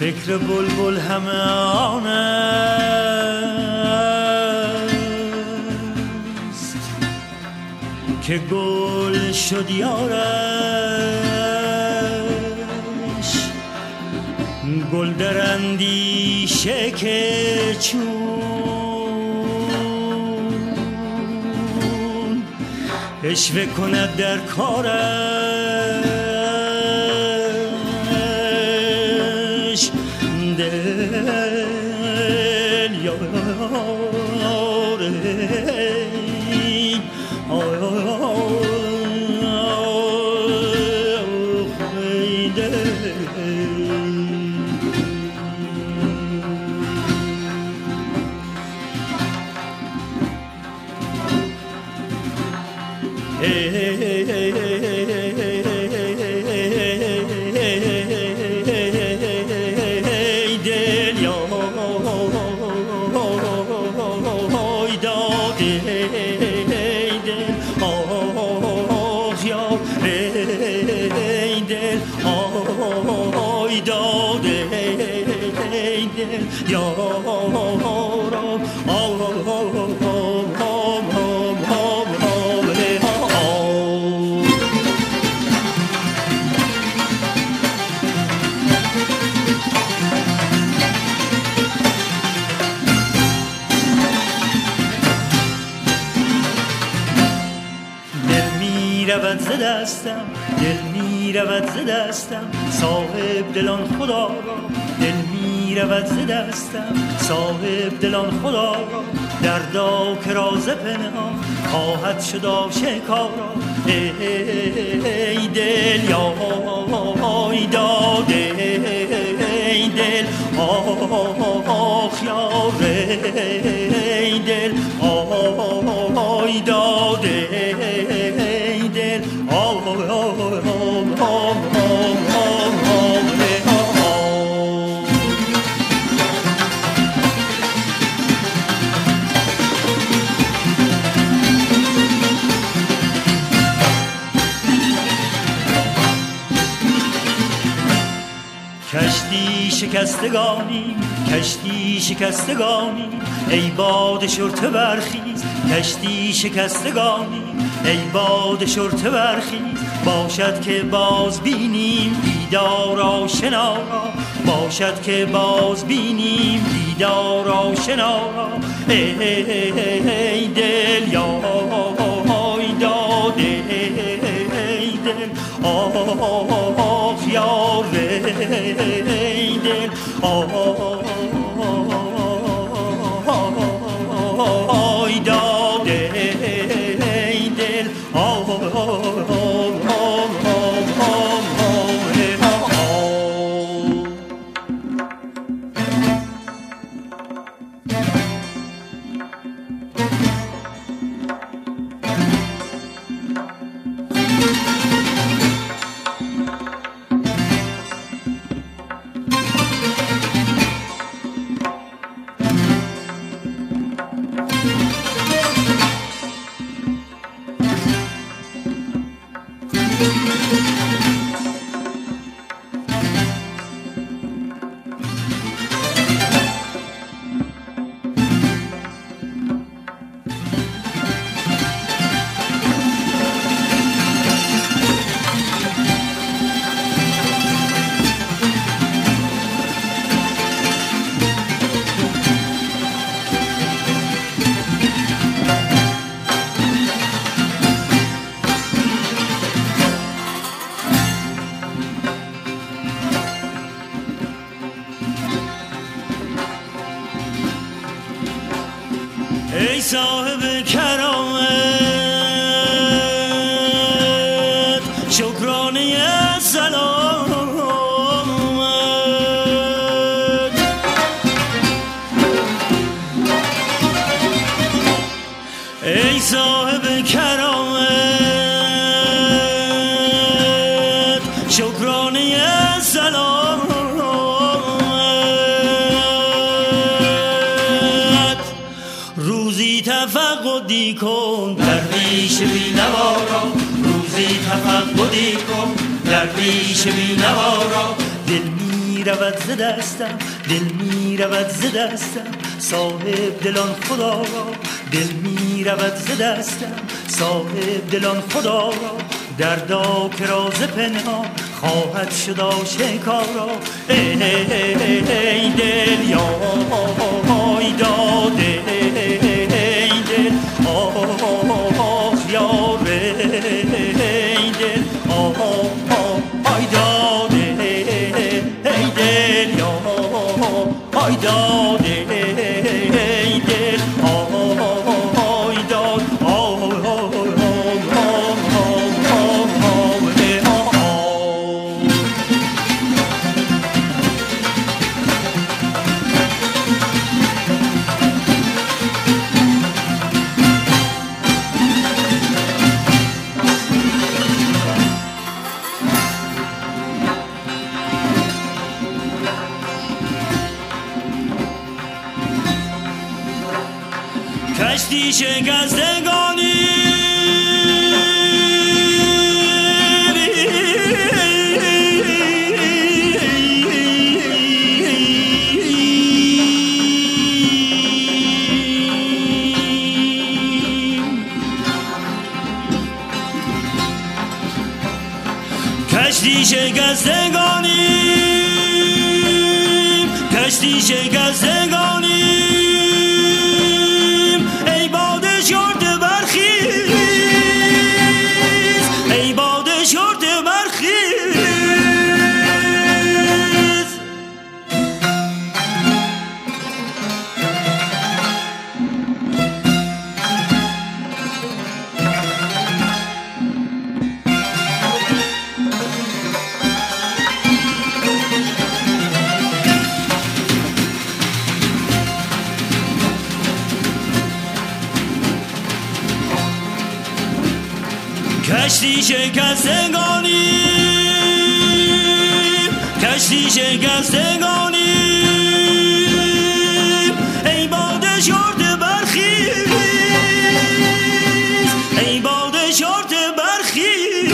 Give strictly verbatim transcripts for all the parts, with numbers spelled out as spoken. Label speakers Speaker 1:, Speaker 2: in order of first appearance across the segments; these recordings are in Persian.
Speaker 1: ذکر بلبل همه آن است که گل شد یارش، گل در اندیشه که چون اشوه کند در کارش، دل رود ز دستم، دل می رود ز دستم، صاحب دلان خدا را. دل می رود ز دستم، صاحب دلان خدا را. دردا که راز پنهان خواهد شد آشکارا. ای دل یای داده، ای دل آخ یار، ای دل آی داده، کشتی شکستگانی، کشتی شکستگانی، ای باد شرطه برخیز. کشتی شکستگانی، ای باد شرطه برخیز. باشد که باز بینیم دیدار آشنا را، باشد که باز بینیم دیدار آشنا را. ای دل یای داده، ای دل آخ یار، ای دل آی داده، ای دل ای صاحب کرامت، شکرانه سلامت. ای صاحب کرامت، شکرانه سلامت. روزی تفقدی کن درویش بی‌نوا را، روزی تفقدی کن درویش بی‌نوا را. دل می رود ز دستم، دل می رود ز دستم، صاحب دلان خدا را. دل می رود ز دستم، صاحب دلان خدا را. دردا که راز پنهان خواهد شد آشکارا. ای ای دل یای داده، ای دل آه یار، ای دل آه داده، ای دل یای داده، ای دل آه داد کشتی شکستگانی کشتی شکستگانی کشتی شکستگانی کشتی شکستگانی کشتی شکستگانی ای باد شرط برخیز ای باد شرط برخیز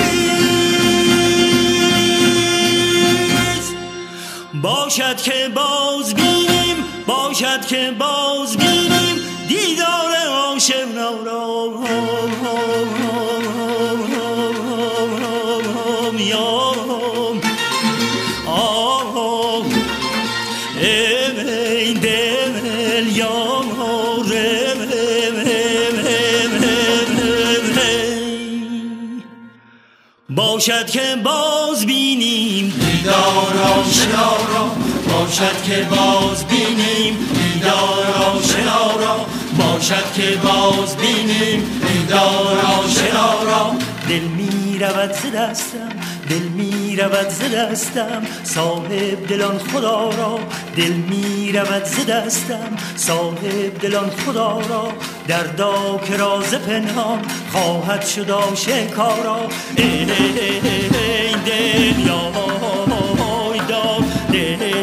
Speaker 1: باشد که باز بینیم باشد که باز بینیم دیدار آشنا را باشد که باز بینیم دیدار آشنا را باشد که باز بینیم دیدار آشنا را باشد که باز بینیم دیدار آشنا را دل می رود ز دستم دل می رود ز دستم صاحب دلان خدا را دل می رود ز دستم صاحب دلان خدا را دردا که راز پنهان خواهد شد آشکارا ای دل یای داد